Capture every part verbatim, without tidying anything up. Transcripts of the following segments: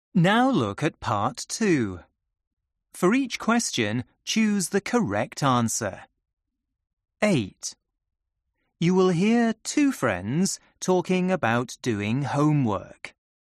Now look at part two. For each question, choose the correct answer. eight. You will hear two friends talking about doing homework.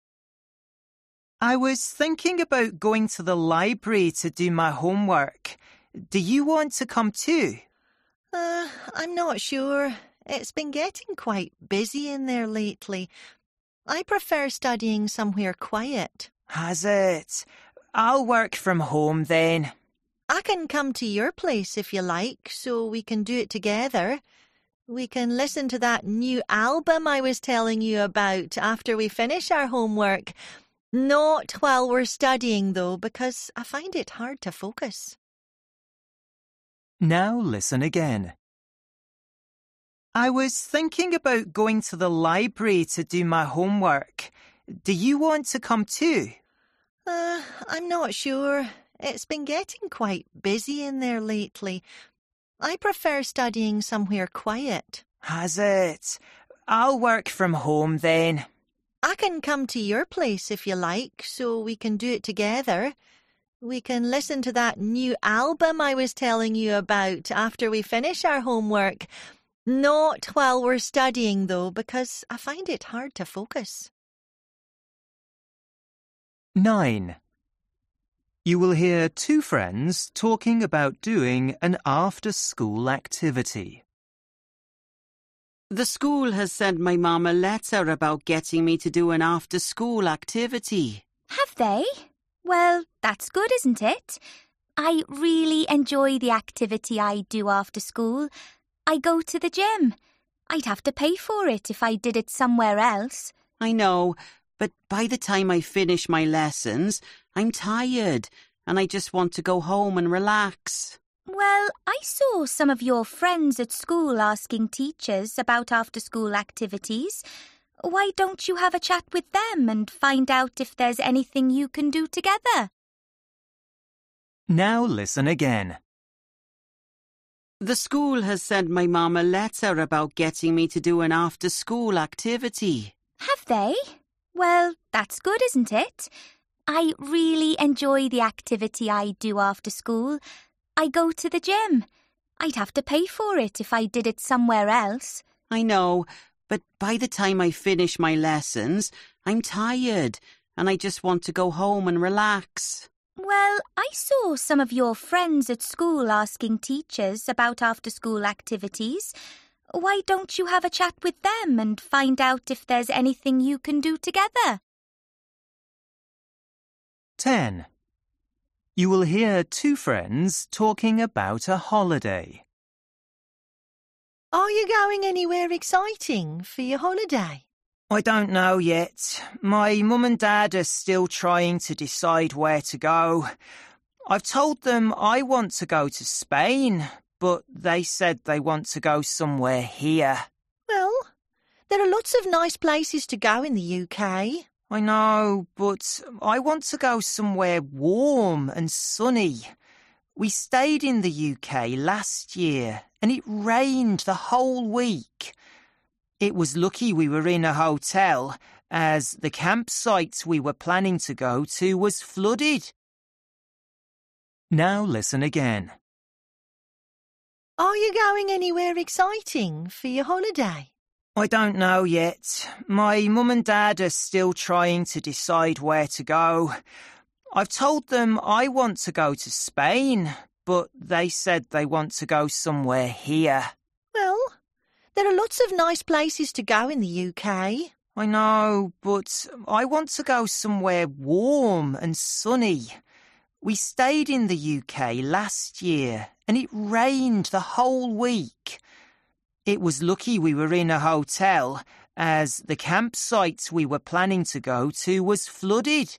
I was thinking about going to the library to do my homework. Do you want to come too? Uh, I'm not sure. It's been getting quite busy in there lately. I prefer studying somewhere quiet. Has it? I'll work from home then. I can come to your place if you like, so we can do it together. We can listen to that new album I was telling you about after we finish our homework. Not while we're studying, though, because I find it hard to focus. Now listen again. I was thinking about going to the library to do my homework. Do you want to come too? Uh, I'm not sure. It's been getting quite busy in there lately. I prefer studying somewhere quiet. Has it? I'll work from home then. I can come to your place if you like, so we can do it together. We can listen to that new album I was telling you about after we finish our homework. Not while we're studying, though, because I find it hard to focus. nine. You will hear two friends talking about doing an after-school activity. The school has sent my mum a letter about getting me to do an after-school activity. Have they? Well, that's good, isn't it? I really enjoy the activity I do after school. I go to the gym. I'd have to pay for it if I did it somewhere else. I know, but by the time I finish my lessons, I'm tired and I just want to go home and relax. Well, I saw some of your friends at school asking teachers about after-school activities. Why don't you have a chat with them and find out if there's anything you can do together? Now listen again. The school has sent my mum a letter about getting me to do an after-school activity. Have they? Well, that's good, isn't it? I really enjoy the activity I do after school. I go to the gym. I'd have to pay for it if I did it somewhere else. I know, but by the time I finish my lessons, I'm tired and I just want to go home and relax. Well, I saw some of your friends at school asking teachers about after-school activities. Why don't you have a chat with them and find out if there's anything you can do together? ten. You will hear two friends talking about a holiday. Are you going anywhere exciting for your holiday? I don't know yet. My mum and dad are still trying to decide where to go. I've told them I want to go to Spain, but they said they want to go somewhere here. Well, there are lots of nice places to go in the U K. I know, but I want to go somewhere warm and sunny. We stayed in the U K last year and it rained the whole week. It was lucky we were in a hotel, as the campsite we were planning to go to was flooded. Now listen again. Are you going anywhere exciting for your holiday? I don't know yet. My mum and dad are still trying to decide where to go. I've told them I want to go to Spain, but they said they want to go somewhere here. Well, there are lots of nice places to go in the U K. I know, but I want to go somewhere warm and sunny. We stayed in the U K last year and it rained the whole week. It was lucky we were in a hotel, as the campsite we were planning to go to was flooded.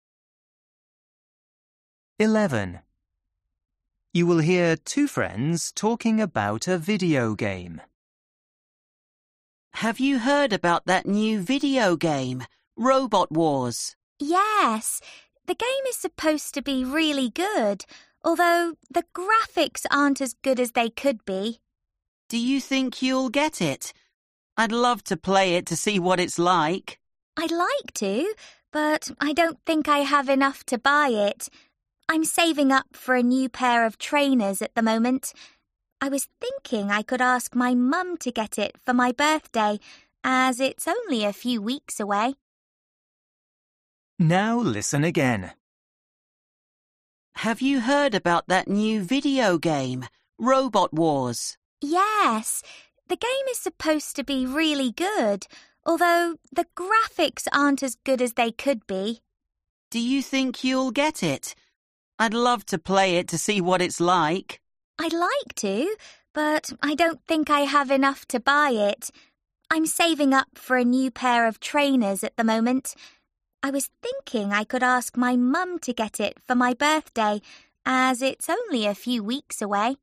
eleven. You will hear two friends talking about a video game. Have you heard about that new video game, Robot Wars? Yes, the game is supposed to be really good, although the graphics aren't as good as they could be. Do you think you'll get it? I'd love to play it to see what it's like. I'd like to, but I don't think I have enough to buy it. I'm saving up for a new pair of trainers at the moment. I was thinking I could ask my mum to get it for my birthday, as it's only a few weeks away. Now listen again. Have you heard about that new video game, Robot Wars? Yes, the game is supposed to be really good, although the graphics aren't as good as they could be. Do you think you'll get it? I'd love to play it to see what it's like. I'd like to, but I don't think I have enough to buy it. I'm saving up for a new pair of trainers at the moment. I was thinking I could ask my mum to get it for my birthday, as it's only a few weeks away.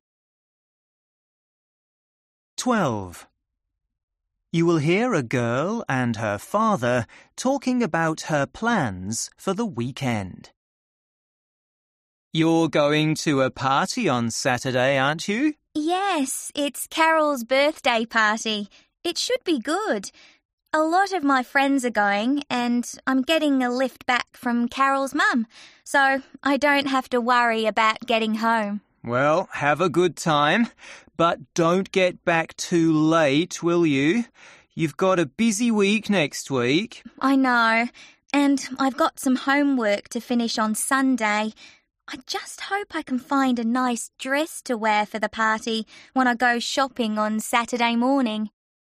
twelve. You will hear a girl and her father talking about her plans for the weekend. You're going to a party on Saturday, aren't you? Yes, it's Carol's birthday party. It should be good. A lot of my friends are going, and I'm getting a lift back from Carol's mum, so I don't have to worry about getting home. Well, have a good time, but don't get back too late, will you? You've got a busy week next week. I know, and I've got some homework to finish on Sunday. I just hope I can find a nice dress to wear for the party when I go shopping on Saturday morning.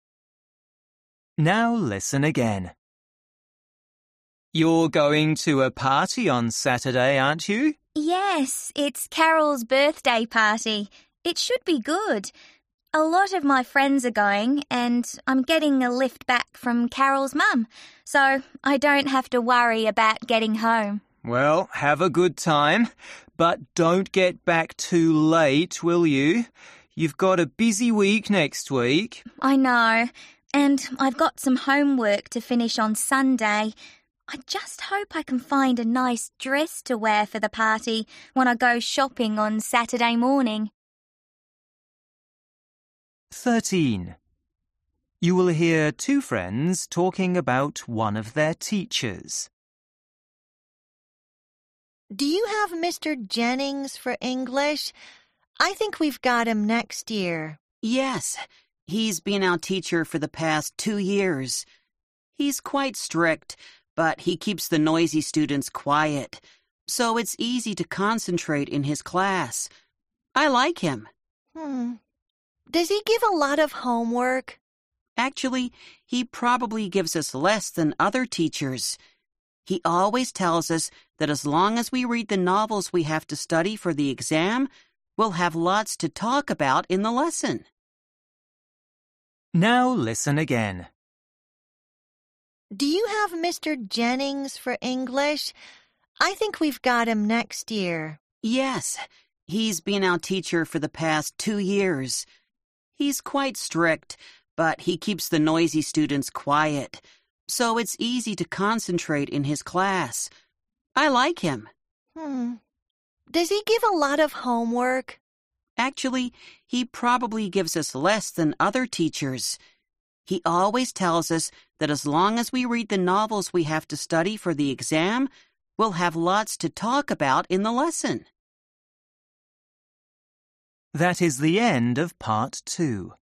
Now listen again. You're going to a party on Saturday, aren't you? Yes, it's Carol's birthday party. It should be good. A lot of my friends are going, and I'm getting a lift back from Carol's mum, so I don't have to worry about getting home. Well, have a good time, but don't get back too late, will you? You've got a busy week next week. I know, and I've got some homework to finish on Sunday. I just hope I can find a nice dress to wear for the party when I go shopping on Saturday morning. thirteen. You will hear two friends talking about one of their teachers. Do you have Mister Jennings for English? I think we've got him next year. Yes, he's been our teacher for the past two years. He's quite strict, but he keeps the noisy students quiet, so it's easy to concentrate in his class. I like him. Hmm. Does he give a lot of homework? Actually, he probably gives us less than other teachers. He always tells us that as long as we read the novels we have to study for the exam, we'll have lots to talk about in the lesson. Now listen again. Do you have Mister Jennings for English? I think we've got him next year. Yes, he's been our teacher for the past two years. He's quite strict, but he keeps the noisy students quiet, so it's easy to concentrate in his class. I like him. Hmm. Does he give a lot of homework? Actually, he probably gives us less than other teachers. He always tells us that as long as we read the novels we have to study for the exam, we'll have lots to talk about in the lesson. That is the end of part two.